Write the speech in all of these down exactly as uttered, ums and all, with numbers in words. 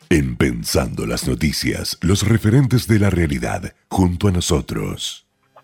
En Pensando las Noticias, los referentes de la realidad, junto a nosotros.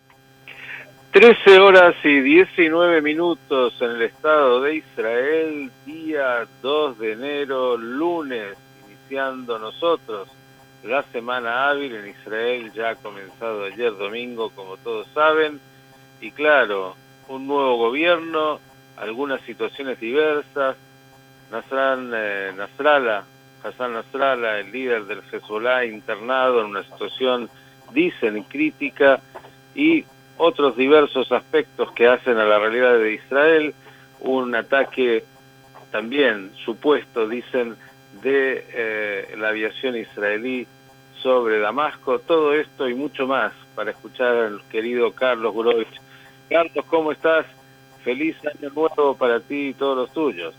trece horas y diecinueve minutos en el Estado de Israel, día dos de enero, lunes, iniciando nosotros la semana hábil en Israel. Ya ha comenzado ayer domingo, como todos saben, y claro, un nuevo gobierno, algunas situaciones diversas. Nasran, eh, Nasrallah, Hassan Nasrallah, el líder del Hezbollah, internado en una situación, dicen, crítica, y otros diversos aspectos que hacen a la realidad de Israel. Un ataque también supuesto, dicen, de eh, la aviación israelí sobre Damasco. Todo esto y mucho más para escuchar al querido Carlos Gurovich. Carlos, ¿cómo estás? Feliz año nuevo para ti y todos los tuyos.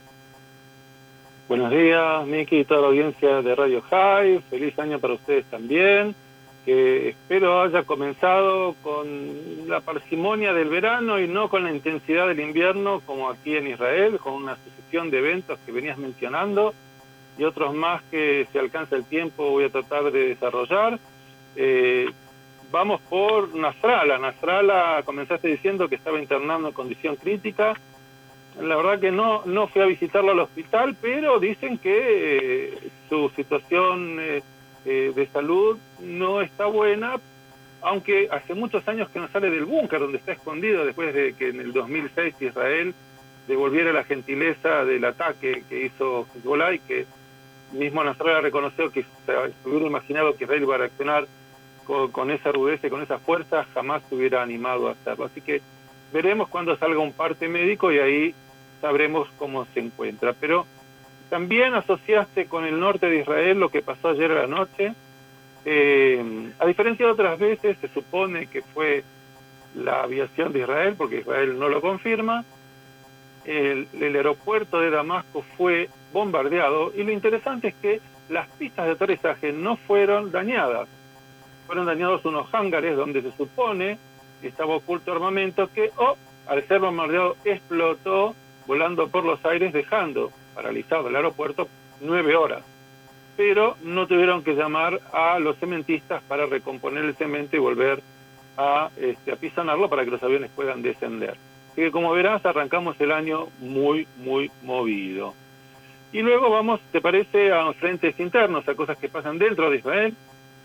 Buenos días, Miki y toda la audiencia de Radio High. Feliz año para ustedes también. Que espero haya comenzado con la parsimonia del verano y no con la intensidad del invierno, como aquí en Israel, con una sucesión de eventos que venías mencionando y otros más que, si alcanza el tiempo, voy a tratar de desarrollar. Eh, vamos por Nasrallah. Nasrallah, comenzaste diciendo que estaba internando en condición crítica. La verdad que no no fui a visitarlo al hospital, pero dicen que eh, su situación eh, eh, de salud no está buena, aunque hace muchos años que no sale del búnker donde está escondido, después de que en el dos mil seis Israel devolviera la gentileza del ataque que hizo Hezbollah, y que mismo Nasrallah reconoció que se hubiera imaginado que Israel iba a reaccionar con, con esa rudeza y con esa fuerza, jamás se hubiera animado a hacerlo. Así que veremos cuando salga un parte médico y ahí sabremos cómo se encuentra. Pero también asociaste con el norte de Israel lo que pasó ayer a la noche. Eh, a diferencia de otras veces, se supone que fue la aviación de Israel, porque Israel no lo confirma. El, el aeropuerto de Damasco fue bombardeado, y lo interesante es que las pistas de aterrizaje no fueron dañadas. Fueron dañados unos hangares donde se supone estaba oculto armamento que, oh, al ser bombardeado, explotó volando por los aires, dejando paralizado el aeropuerto nueve horas. Pero no tuvieron que llamar a los cementistas para recomponer el cemento y volver a este, apisonarlo para que los aviones puedan descender. Así que, como verás, arrancamos el año muy, muy movido. Y luego vamos, ¿te parece?, a frentes internos, a cosas que pasan dentro de Israel.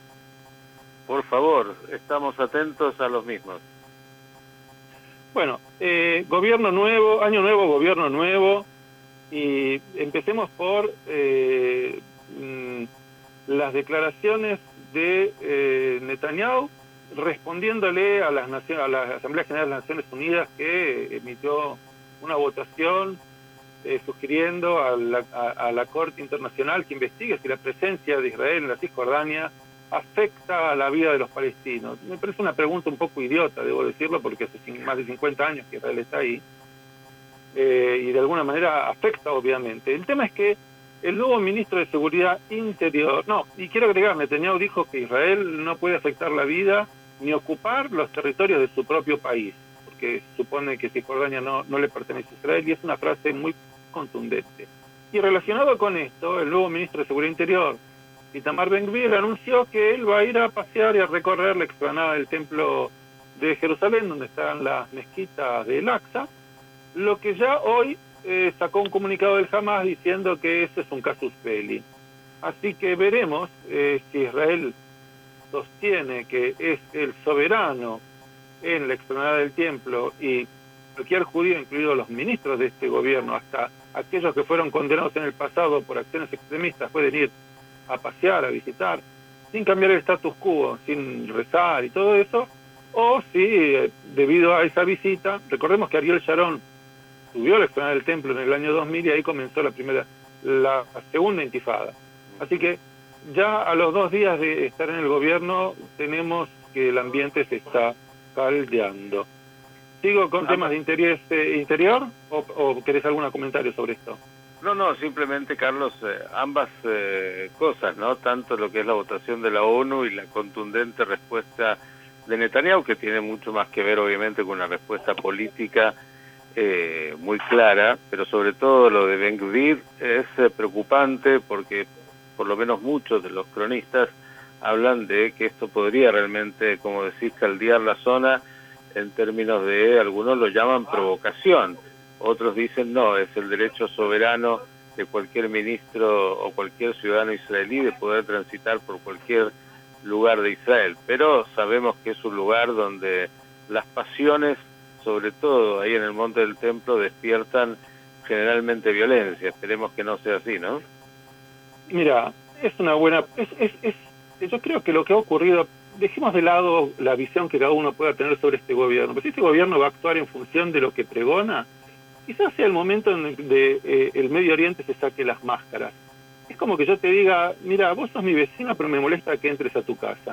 Por favor, estamos atentos a los mismos. Bueno, eh, gobierno nuevo, año nuevo, gobierno nuevo, y empecemos por eh, mm, las declaraciones de eh, Netanyahu, respondiéndole a, las naciones, a la Asamblea General de las Naciones Unidas, que emitió una votación eh, sugiriendo a la, a, a la Corte Internacional que investigue si la presencia de Israel en la Cisjordania afecta a la vida de los palestinos. Me parece una pregunta un poco idiota, debo decirlo, porque hace más de cincuenta años que Israel está ahí, eh, y de alguna manera afecta, obviamente. El tema es que el nuevo ministro de Seguridad Interior, no, y quiero agregar, Netanyahu dijo que Israel no puede afectar la vida ni ocupar los territorios de su propio país, porque supone que Cisjordania no, no le pertenece a Israel, y es una frase muy contundente. Y relacionado con esto, el nuevo ministro de Seguridad Interior, Itamar Ben-Gvir, anunció que él va a ir a pasear y a recorrer la explanada del Templo de Jerusalén, donde están las mezquitas de Al-Aqsa, lo que ya hoy eh, sacó un comunicado del Hamas diciendo que ese es un casus belli. Así que veremos eh, si Israel sostiene que es el soberano en la explanada del templo, y cualquier judío, incluidos los ministros de este gobierno, hasta aquellos que fueron condenados en el pasado por acciones extremistas, pueden ir a pasear, a visitar, sin cambiar el status quo, sin rezar y todo eso, o si, debido a esa visita, recordemos que Ariel Sharon subió a la explanada del templo en el año dos mil, y ahí comenzó la primera, la segunda intifada. Así que ya a los dos días de estar en el gobierno, tenemos que el ambiente se está caldeando. ¿Sigo con ah, temas de interés eh, interior o, o querés algún comentario sobre esto? No, no, simplemente, Carlos, eh, ambas eh, cosas, ¿no? Tanto lo que es la votación de la ONU y la contundente respuesta de Netanyahu, que tiene mucho más que ver, obviamente, con una respuesta política eh, muy clara, pero sobre todo lo de Ben-Gvir es eh, preocupante, porque por lo menos muchos de los cronistas hablan de que esto podría realmente, como decís, caldear la zona en términos de, algunos lo llaman provocación, otros dicen no, es el derecho soberano de cualquier ministro o cualquier ciudadano israelí de poder transitar por cualquier lugar de Israel, pero sabemos que es un lugar donde las pasiones, sobre todo ahí en el Monte del Templo, despiertan generalmente violencia. Esperemos que no sea así, ¿no? Mira, es una buena... Es, es, es, yo creo que lo que ha ocurrido, dejemos de lado la visión que cada uno pueda tener sobre este gobierno, pero si este gobierno va a actuar en función de lo que pregona, quizás sea el momento en el que eh, el Medio Oriente se saque las máscaras. Es como que yo te diga, mira, vos sos mi vecino, pero me molesta que entres a tu casa.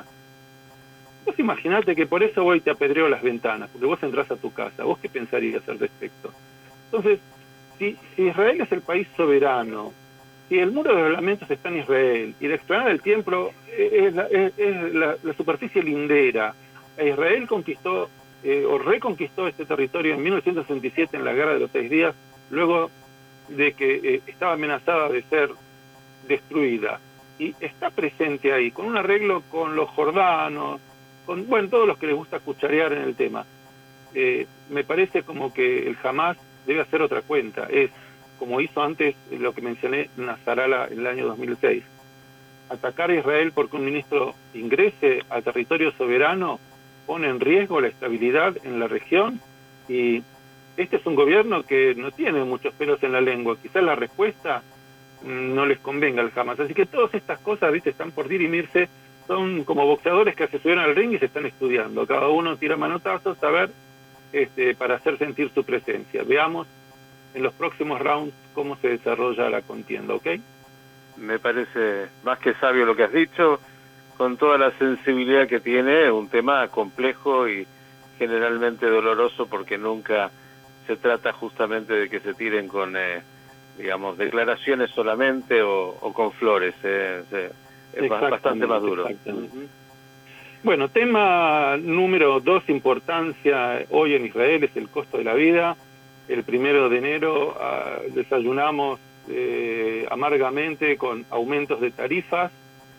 Vos imaginate que por eso voy y te apedreo las ventanas, porque vos entrás a tu casa. ¿Vos qué pensarías al respecto? Entonces, si, si Israel es el país soberano, si el muro de los lamentos está en Israel, y la explanada del templo es la, es, es la, la superficie lindera, e Israel conquistó eh, o reconquistó este territorio en mil novecientos sesenta y siete en la Guerra de los Seis Días, luego de que eh, estaba amenazada de ser destruida, y está presente ahí, con un arreglo con los jordanos, con, bueno, todos los que les gusta cucharear en el tema. Eh, me parece como que el Hamas debe hacer otra cuenta, es como hizo antes lo que mencioné Nasrallah en el año dos mil seis. Atacar a Israel porque un ministro ingrese al territorio soberano pone en riesgo la estabilidad en la región, y este es un gobierno que no tiene muchos pelos en la lengua. Quizás la respuesta no les convenga al Hamas. Así que todas estas cosas, viste, están por dirimirse. Son como boxeadores que se subieron al ring y se están estudiando. Cada uno tira manotazos a ver, este, para hacer sentir su presencia. Veamos en los próximos rounds cómo se desarrolla la contienda, ¿ok? Me parece más que sabio lo que has dicho, con toda la sensibilidad que tiene, un tema complejo y generalmente doloroso, porque nunca se trata justamente de que se tiren con, eh, digamos, declaraciones solamente o, o con flores. Eh, eh, es bastante más duro. Uh-huh. Bueno, tema número dos, importancia hoy en Israel, es el costo de la vida. El primero de enero uh, desayunamos eh, amargamente con aumentos de tarifas.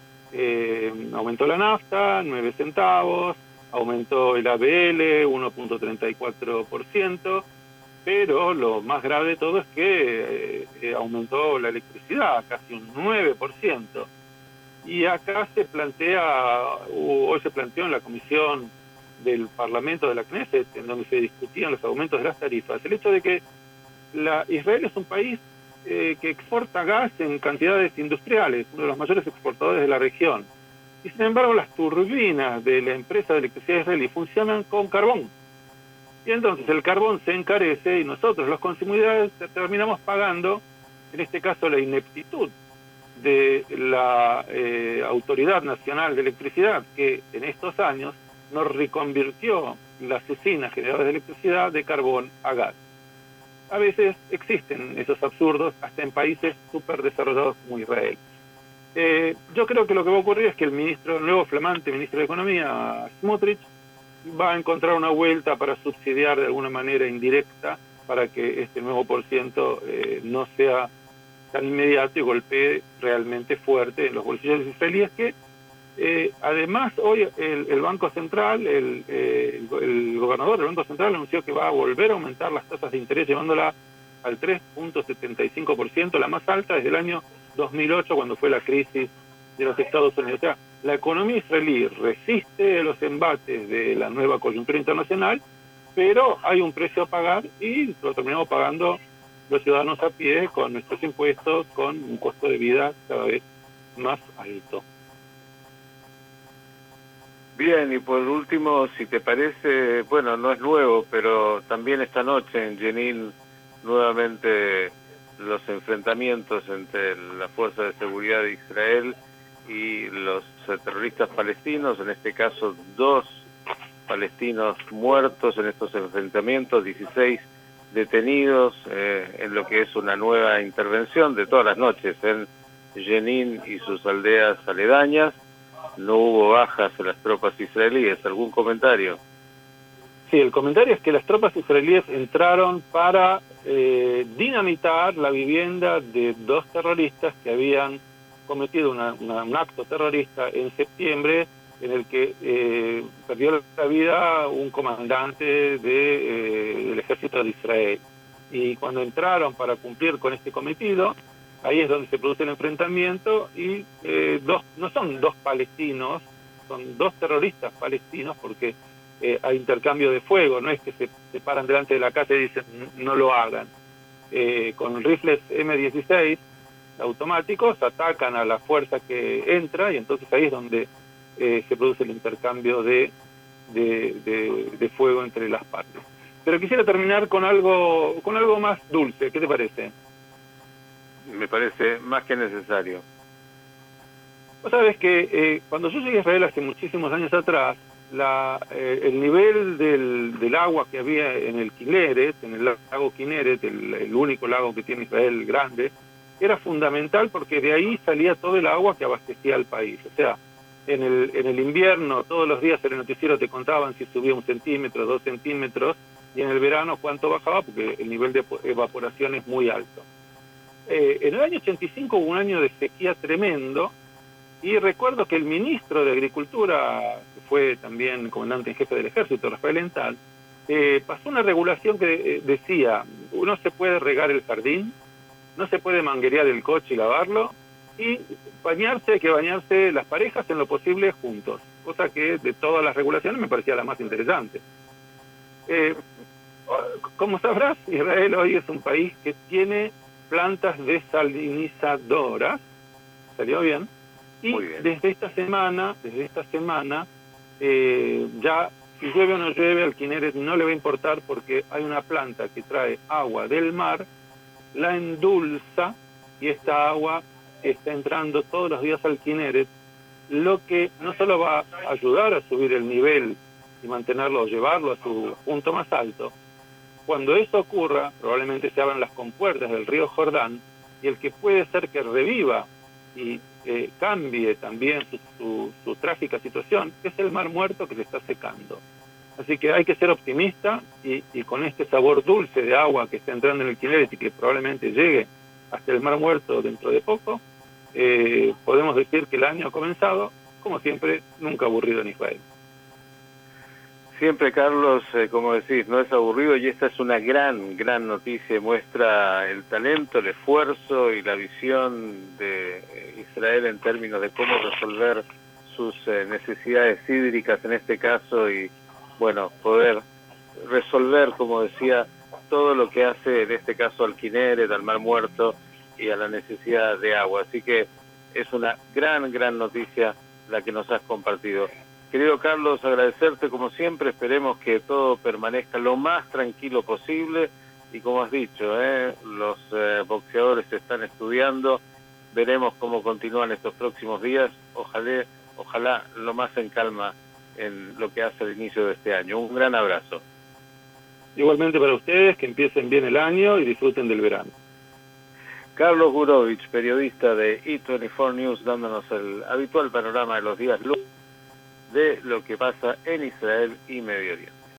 Eh, aumentó la nafta, nueve centavos, aumentó el A B L, uno punto treinta y cuatro por ciento, pero lo más grave de todo es que eh, aumentó la electricidad, casi un nueve por ciento. Y acá se plantea, hoy se planteó en la comisión del Parlamento de la Knesset, en donde se discutían los aumentos de las tarifas, el hecho de que la, Israel es un país eh, que exporta gas en cantidades industriales, uno de los mayores exportadores de la región. Y sin embargo las turbinas de la empresa de electricidad israelí funcionan con carbón. Y entonces el carbón se encarece y nosotros los consumidores terminamos pagando, en este caso, la ineptitud de la eh, Autoridad Nacional de Electricidad, que en estos años nos reconvirtió las usinas generadoras de electricidad de carbón a gas. A veces existen esos absurdos hasta en países súper desarrollados como Israel. Eh, yo creo que lo que va a ocurrir es que el ministro, el nuevo flamante ministro de Economía, Smotrich, va a encontrar una vuelta para subsidiar de alguna manera indirecta para que este nuevo por ciento eh, no sea tan inmediato y golpee realmente fuerte en los bolsillos israelíes, que eh, además hoy el, el Banco Central, el, eh, el, el gobernador del Banco Central anunció que va a volver a aumentar las tasas de interés, llevándola al tres punto setenta y cinco por ciento, la más alta desde el año dos mil ocho, cuando fue la crisis de los Estados Unidos. O sea, la economía israelí resiste los embates de la nueva coyuntura internacional, pero hay un precio a pagar y lo terminamos pagando los ciudadanos a pie con nuestros impuestos, con un costo de vida cada vez más alto. Bien, y por último, si te parece, bueno, no es nuevo, pero también esta noche en Jenin nuevamente los enfrentamientos entre las fuerzas de seguridad de Israel y los terroristas palestinos, en este caso dos palestinos muertos en estos enfrentamientos, dieciséis detenidos eh, en lo que es una nueva intervención de todas las noches en Jenin y sus aldeas aledañas. No hubo bajas en las tropas israelíes. ¿Algún comentario? Sí, el comentario es que las tropas israelíes entraron para eh, dinamitar la vivienda de dos terroristas que habían cometido una, una, un acto terrorista en septiembre en el que eh, perdió la vida un comandante de, eh, del ejército de Israel. Y cuando entraron para cumplir con este cometido, ahí es donde se produce el enfrentamiento y eh, dos, no son dos palestinos, son dos terroristas palestinos porque eh, hay intercambio de fuego, no es que se, se paran delante de la casa y dicen no lo hagan. Eh, con rifles eme dieciséis automáticos atacan a la fuerza que entra y entonces ahí es donde eh, se produce el intercambio de, de, de, de fuego entre las partes. Pero quisiera terminar con algo, con algo más dulce, ¿qué te parece? Me parece más que necesario. Vos sabés que eh, cuando yo llegué a Israel hace muchísimos años atrás, la, eh, el nivel del, del agua que había en el Kineret, en el lago Kineret, el, el único lago que tiene Israel grande, era fundamental porque de ahí salía todo el agua que abastecía al país. O sea, en el, en el invierno todos los días en el noticiero te contaban si subía un centímetro, dos centímetros, y en el verano cuánto bajaba porque el nivel de evaporación es muy alto. Eh, en el año ochenta y cinco hubo un año de sequía tremendo y recuerdo que el ministro de Agricultura, que fue también comandante en jefe del ejército, Rafael Ental, eh, pasó una regulación que eh, decía, no se puede regar el jardín, no se puede manguerear el coche y lavarlo, y bañarse, hay que bañarse las parejas en lo posible juntos, cosa que de todas las regulaciones me parecía la más interesante. Eh, como sabrás, Israel hoy es un país que tiene plantas desalinizadoras, ¿salió bien? Y bien. desde esta semana, desde esta semana, eh, ya si llueve o no llueve, al Kineret no le va a importar porque hay una planta que trae agua del mar, la endulza y esta agua está entrando todos los días al Kineret, lo que no solo va a ayudar a subir el nivel y mantenerlo o llevarlo a su punto más alto. Cuando eso ocurra, probablemente se abran las compuertas del río Jordán y el que puede ser que reviva y eh, cambie también su, su, su trágica situación es el Mar Muerto que se está secando. Así que hay que ser optimista y, y con este sabor dulce de agua que está entrando en el Kineret y que probablemente llegue hasta el Mar Muerto dentro de poco, eh, podemos decir que el año ha comenzado, como siempre, nunca aburrido en Israel. Siempre, Carlos, eh, como decís, no es aburrido y esta es una gran, gran noticia, muestra el talento, el esfuerzo y la visión de eh, Israel en términos de cómo resolver sus eh, necesidades hídricas en este caso y, bueno, poder resolver, como decía, todo lo que hace en este caso al Kineret, al Mar Muerto y a la necesidad de agua. Así que es una gran, gran noticia la que nos has compartido. Querido Carlos, agradecerte como siempre, esperemos que todo permanezca lo más tranquilo posible y como has dicho, ¿eh? los eh, boxeadores están estudiando, veremos cómo continúan estos próximos días, ojalá, ojalá lo más en calma en lo que hace el inicio de este año. Un gran abrazo. Igualmente para ustedes, que empiecen bien el año y disfruten del verano. Carlos Gurovich, periodista de E veinticuatro News, dándonos el habitual panorama de los días lunes de lo que pasa en Israel y Medio Oriente.